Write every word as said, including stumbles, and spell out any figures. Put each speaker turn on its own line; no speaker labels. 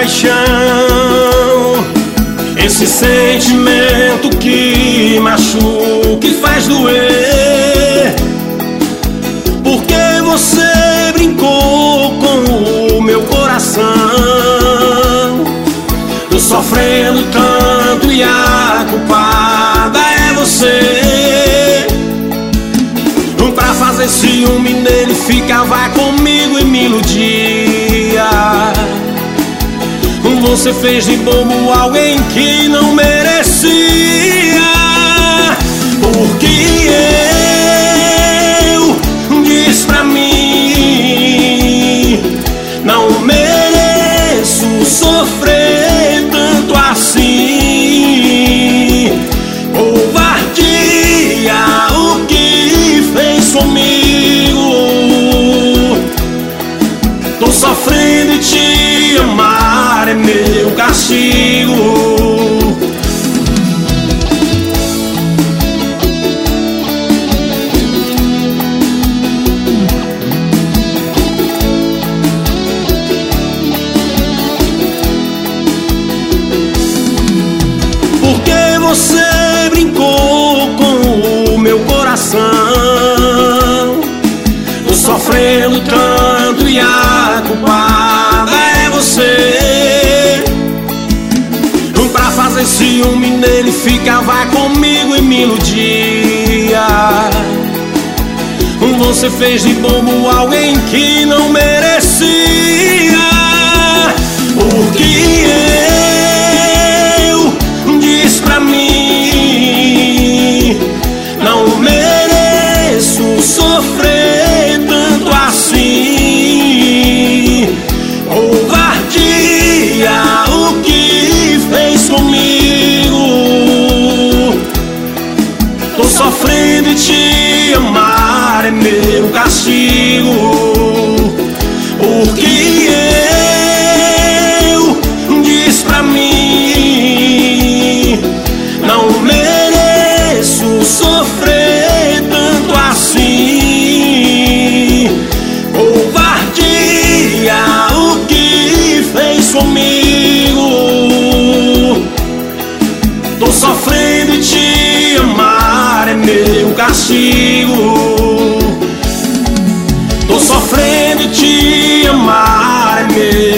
paixão, esse sentimento que machuca e faz doer. Porque você brincou com o meu coração. Tô sofrendo tanto e a culpada é você. Pra fazer ciúme nele, ficava comigo e me iludia. Você fez de bobo alguém que não merecia. Porque eu disse pra mim, não mereço sofrer tanto assim. Covardia o que fez comigo. Tô sofrendo e te amar é meu castigo. Porque você brincou com o meu coração. Tô sofrendo tanto e a culpada é você. Pra fazer ciúme nele, ficava comigo e me iludia. Você fez de bobo alguém que não merecia. Porque eu disse pra mim, não mereço sofrer tanto assim. Covardia o que fez comigo. Tô sofrendo e te amar é meu castigo. Porque eu disse pra mim, não mereço sofrer tanto assim. Covardia o que fez comigo. Tô sofrendo e te amar é meu castigo. Tô sofrendo e te amar é meu